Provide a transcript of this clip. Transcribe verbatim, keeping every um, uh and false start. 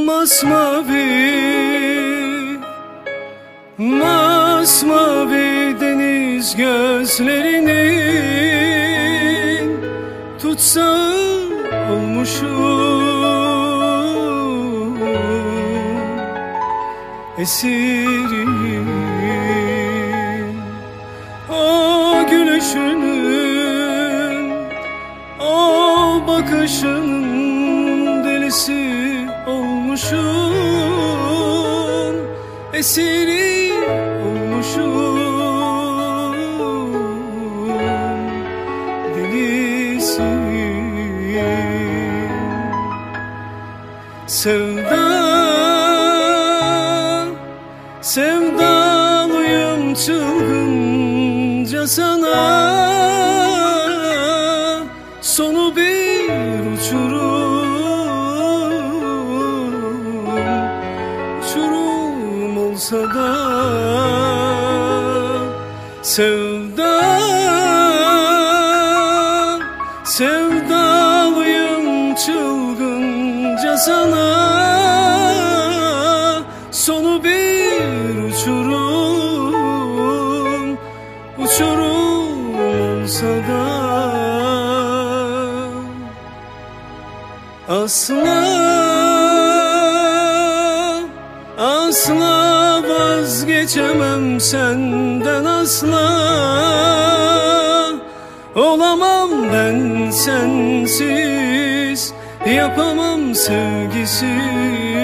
masmavi, masmavi deniz gözlerinin tutsağı olmuşum, esirim. O gülüşünün, o bakışının delisi olmuşum, esiri olmuşum, delisi. Sevda, sevdalıyım çılgınca sana, sonu bir uçurum, uçurum olsa da. Sevda, sevdalıyım çılgınca sana, sonu bir uçurum, uçurum olsa da. Asla, asla vazgeçemem senden, asla olamam ben sensiz, yapamam sevgisiz.